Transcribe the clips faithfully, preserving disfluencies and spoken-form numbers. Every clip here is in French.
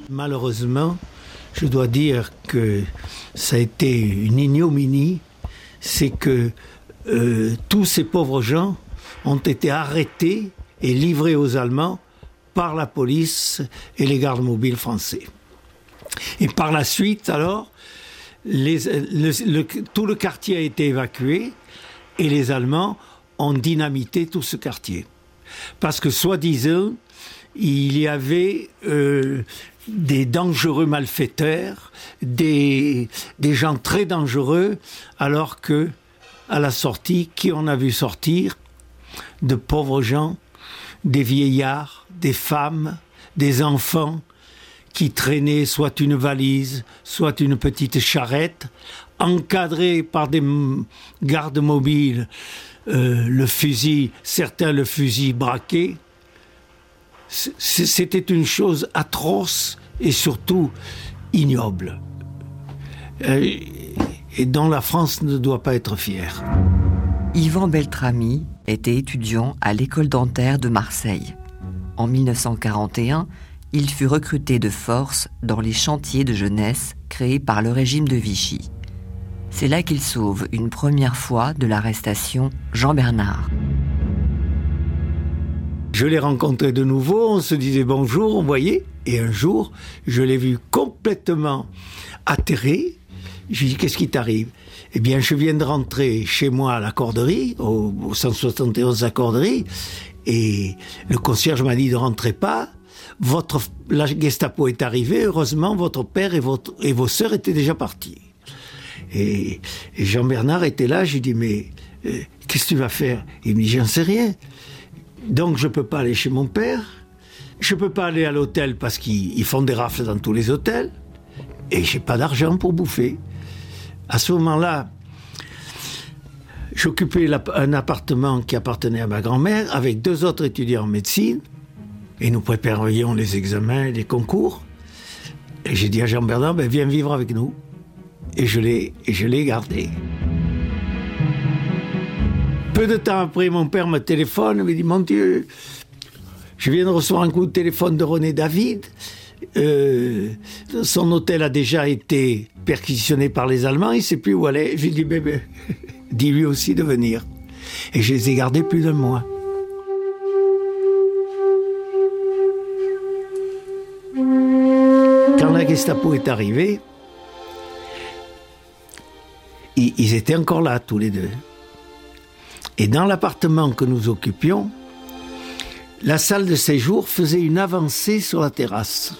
Malheureusement, je dois dire que ça a été une ignominie, c'est que euh, tous ces pauvres gens ont été arrêtés et livrés aux Allemands par la police et les gardes mobiles français. Et par la suite, alors, les, le, le, tout le quartier a été évacué et les Allemands ont dynamité tout ce quartier. Parce que, soi-disant, il y avait euh, des dangereux malfaiteurs, des, des gens très dangereux, alors que, à la sortie, qui on a vu sortir? De pauvres gens, des vieillards, des femmes, des enfants qui traînaient soit une valise, soit une petite charrette, encadrés par des gardes mobiles, euh, le fusil, certains le fusil braqué. C'était une chose atroce et surtout ignoble, euh, et dont la France ne doit pas être fière. Yvan Beltrami était étudiant à l'école dentaire de Marseille. En mille neuf cent quarante et un, il fut recruté de force dans les chantiers de jeunesse créés par le régime de Vichy. C'est là qu'il sauve une première fois de l'arrestation Jean Bernard. Je l'ai rencontré de nouveau, on se disait bonjour, on voyait, et un jour, je l'ai vu complètement atterré. Je lui ai dit, qu'est-ce qui t'arrive? Eh bien, je viens de rentrer chez moi à la Corderie, au, au cent soixante et onze à Corderie, et le concierge m'a dit, ne rentrez pas, votre, la Gestapo est arrivée, heureusement, votre père et, votre, et vos sœurs étaient déjà partis. Et, et Jean Bernard était là, je lui ai dit, mais euh, qu'est-ce que tu vas faire? Il me dit, j'en sais rien. Donc, je ne peux pas aller chez mon père, je ne peux pas aller à l'hôtel parce qu'ils ils font des rafles dans tous les hôtels, et je n'ai pas d'argent pour bouffer. À ce moment-là, j'occupais un appartement qui appartenait à ma grand-mère avec deux autres étudiants en médecine et nous préparions les examens et les concours. Et j'ai dit à Jean Bernard, ben, viens vivre avec nous. Et je l'ai, et je l'ai gardé. Peu de temps après, mon père me téléphone, il me dit, mon Dieu, je viens de recevoir un coup de téléphone de René David. Euh, son hôtel a déjà été perquisitionné par les Allemands, il ne sait plus où aller. J'ai dit, bébé, dis-lui aussi de venir. Et je les ai gardés plus d'un mois. Quand la Gestapo est arrivée, ils, ils étaient encore là, tous les deux. Et dans l'appartement que nous occupions, la salle de séjour faisait une avancée sur la terrasse.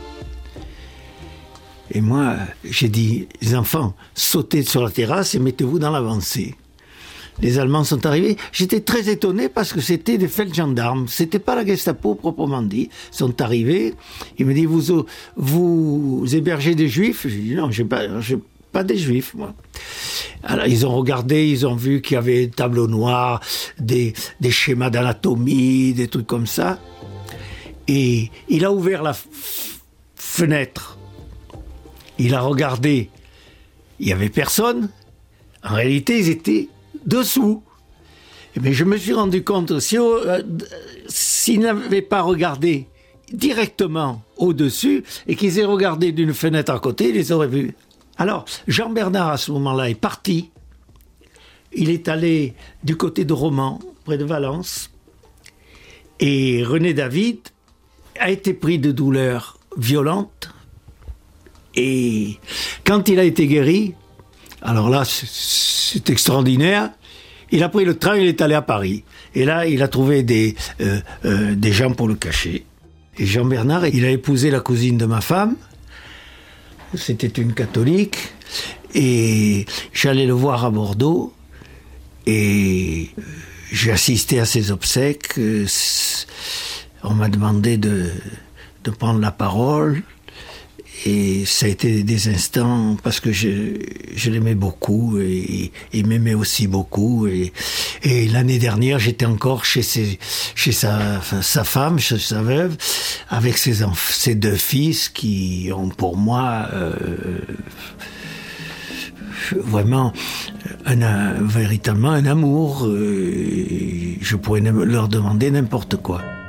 Et moi, j'ai dit, les enfants, sautez sur la terrasse et mettez-vous dans l'avancée. Les Allemands sont arrivés. J'étais très étonné parce que c'était des feldgendarmes. C'était pas la Gestapo proprement dit. Ils sont arrivés. Ils me disent, vous, vous hébergez des Juifs? J'ai dit, non, j'ai pas, j'ai pas des Juifs, moi. Alors, ils ont regardé, ils ont vu qu'il y avait un tableau noir, des, des schémas d'anatomie, des trucs comme ça. Et il a ouvert la f- fenêtre. Il a regardé. Il n'y avait personne. En réalité, ils étaient dessous. Mais je me suis rendu compte, si, euh, s'ils n'avaient pas regardé directement au-dessus et qu'ils aient regardé d'une fenêtre à côté, ils les auraient vus. Alors, Jean Bernard, à ce moment-là, est parti. Il est allé du côté de Romans, près de Valence. Et René David a été pris de douleurs violentes. Et quand il a été guéri, alors là, c'est, c'est extraordinaire. Il a pris le train, il est allé à Paris. Et là, il a trouvé des, euh, euh, des gens pour le cacher. Et Jean Bernard, il a épousé la cousine de ma femme. C'était une catholique. Et j'allais le voir à Bordeaux. Et j'ai assisté à ses obsèques. On m'a demandé de, de prendre la parole. Et ça a été des instants, parce que je, je l'aimais beaucoup, et il m'aimait aussi beaucoup. Et, et l'année dernière, j'étais encore chez, ses, chez sa, sa femme, chez sa veuve, avec ses, enf- ses deux fils qui ont pour moi euh, vraiment un, un, véritablement un amour. Euh, je pourrais leur demander n'importe quoi.